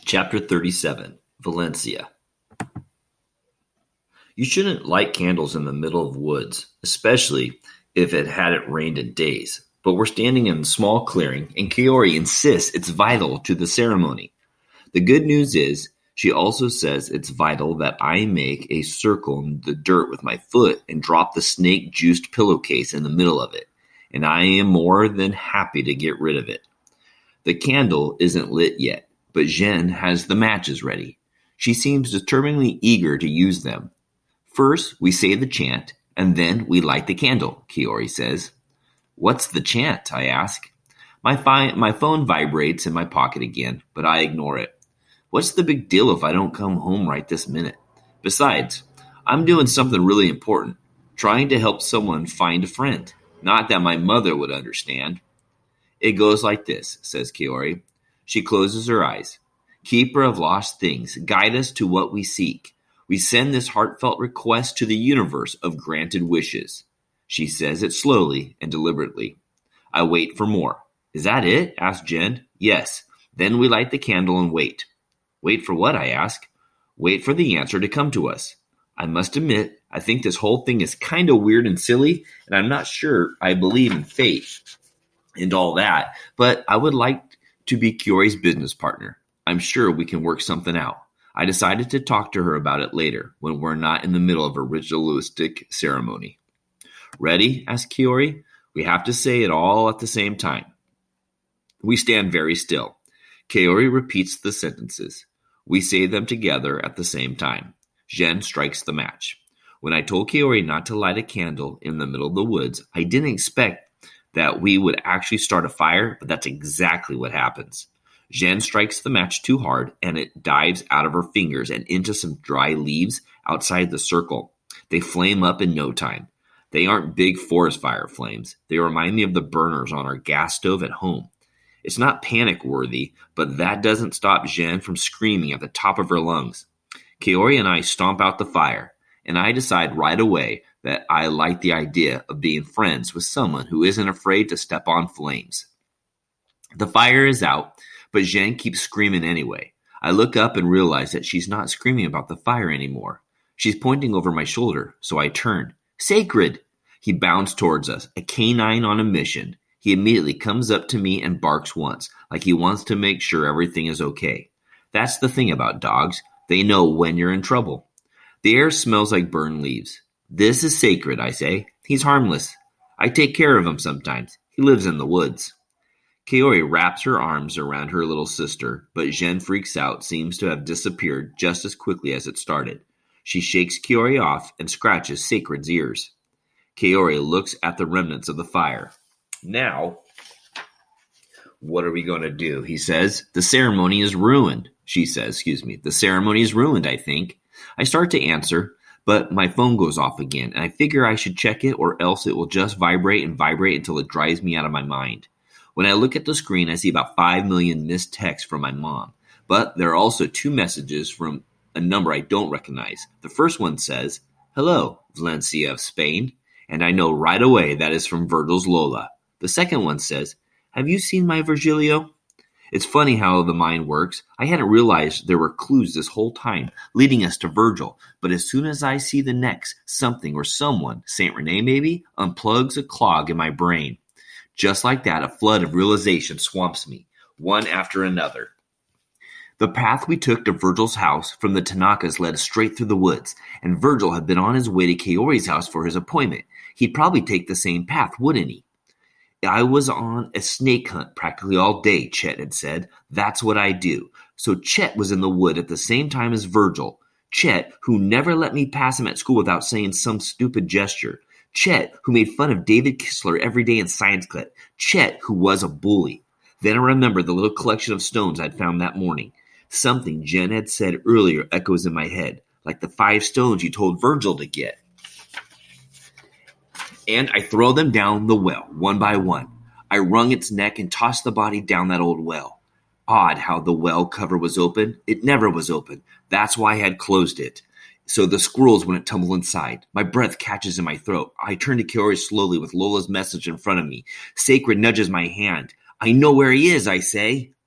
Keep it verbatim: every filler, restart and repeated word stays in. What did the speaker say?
Chapter thirty-seven, Valencia. You shouldn't light candles in the middle of woods, especially if it hadn't rained in days. But we're standing in a small clearing, and Kaori insists it's vital to the ceremony. The good news is, she also says it's vital that I make a circle in the dirt with my foot and drop the snake-juiced pillowcase in the middle of it, and I am more than happy to get rid of it. The candle isn't lit yet, but Jen has the matches ready. She seems determinedly eager to use them. First, we say the chant, and then we light the candle, Kaori says. What's the chant? I ask. My, fi- my phone vibrates in my pocket again, but I ignore it. What's the big deal if I don't come home right this minute? Besides, I'm doing something really important, trying to help someone find a friend. Not that my mother would understand. It goes like this, says Kaori. She closes her eyes. Keeper of lost things, guide us to what we seek. We send this heartfelt request to the universe of granted wishes. She says it slowly and deliberately. I wait for more. Is that it? Asks Jen. Yes. Then we light the candle and wait. Wait for what? I ask. Wait for the answer to come to us. I must admit, I think this whole thing is kind of weird and silly, and I'm not sure I believe in fate and all that, but I would like to be Kaori's business partner. I'm sure we can work something out. I decided to talk to her about it later when we're not in the middle of a ritualistic ceremony. Ready? Asks Kaori. We have to say it all at the same time. We stand very still. Kaori repeats the sentences. We say them together at the same time. Jen strikes the match. When I told Kaori not to light a candle in the middle of the woods, I didn't expect that we would actually start a fire, but that's exactly what happens. Jen strikes the match too hard, and it dives out of her fingers and into some dry leaves outside the circle. They flame up in no time. They aren't big forest fire flames. They remind me of the burners on our gas stove at home. It's not panic-worthy, but that doesn't stop Jen from screaming at the top of her lungs. Kaori and I stomp out the fire, and I decide right away that I like the idea of being friends with someone who isn't afraid to step on flames. The fire is out, but Jen keeps screaming anyway. I look up and realize that she's not screaming about the fire anymore. She's pointing over my shoulder, so I turn. Sacred! He bounds towards us, a canine on a mission. He immediately comes up to me and barks once, like he wants to make sure everything is okay. That's the thing about dogs. They know when you're in trouble. The air smells like burned leaves. This is Sacred, I say. He's harmless. I take care of him sometimes. He lives in the woods. Kaori wraps her arms around her little sister, but Jen freaks out, seems to have disappeared just as quickly as it started. She shakes Kaori off and scratches Sacred's ears. Kaori looks at the remnants of the fire. Now, what are we going to do? He says. The ceremony is ruined. She says, excuse me. The ceremony is ruined, I think. I start to answer, but my phone goes off again, and I figure I should check it or else it will just vibrate and vibrate until it drives me out of my mind. When I look at the screen, I see about five million missed texts from my mom, but there are also two messages from a number I don't recognize. The first one says, Hello, Valencia of Spain, and I know right away that is from Virgil's Lola. The second one says, Have you seen my Virgilio? It's funny how the mind works. I hadn't realized there were clues this whole time leading us to Virgil, but as soon as I see the next something or someone, Saint Rene maybe, unplugs a clog in my brain. Just like that, a flood of realization swamps me, one after another. The path we took to Virgil's house from the Tanakas led us straight through the woods, and Virgil had been on his way to Kaori's house for his appointment. He'd probably take the same path, wouldn't he? I was on a snake hunt practically all day, Chet had said. That's what I do. So Chet was in the wood at the same time as Virgil. Chet, who never let me pass him at school without saying some stupid gesture. Chet, who made fun of David Kistler every day in science class. Chet, who was a bully. Then I remembered the little collection of stones I'd found that morning. Something Jen had said earlier echoes in my head, like the five stones you told Virgil to get. And I throw them down the well, one by one. I wrung its neck and tossed the body down that old well. Odd how the well cover was open. It never was open. That's why I had closed it. So the squirrels wouldn't tumble inside. My breath catches in my throat. I turn to Kaori slowly with Lola's message in front of me. Sacred nudges my hand. I know where he is, I say.